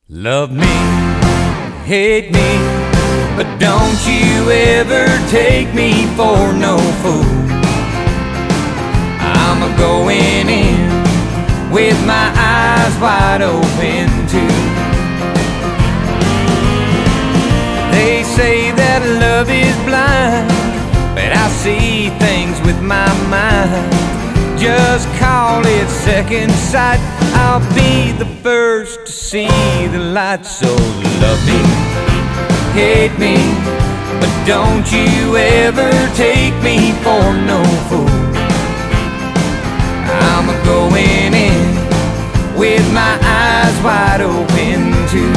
Love me, hate me, but don't you ever take me for no fool. I'm a-going in with my eyes wide open too. They say that love is blind, but I see things with my mind. Just call it second sight, I'll be the first to see the light. So love me, hate me, but don't you ever take me for no fool. I'm a-going in with my eyes wide open too.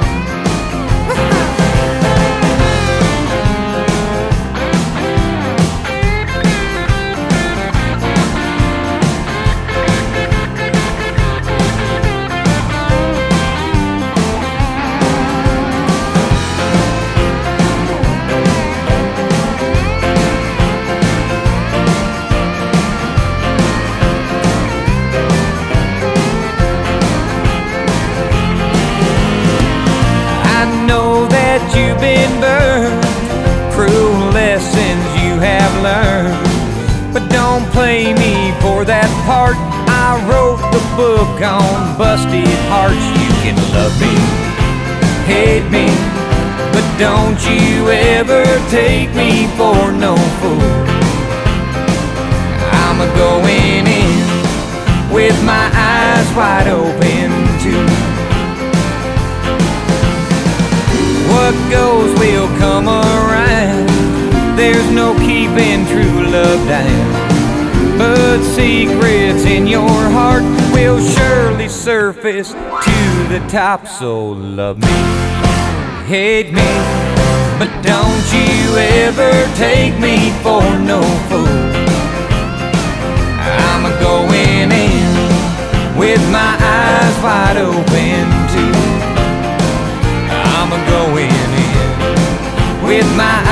You've been burned, cruel lessons you have learned, but don't play me for that part. I wrote the book on busted hearts. You can love me, hate me, but don't you ever take me for no fool. I'm a-going in with my eyes wide open too. What goes will come around, there's no keeping true love down. But secrets in your heart will surely surface to the top. So love me, hate me, but don't you ever take me for no fool. I'm a-going in with my eyes wide open too. I'm a-going in with my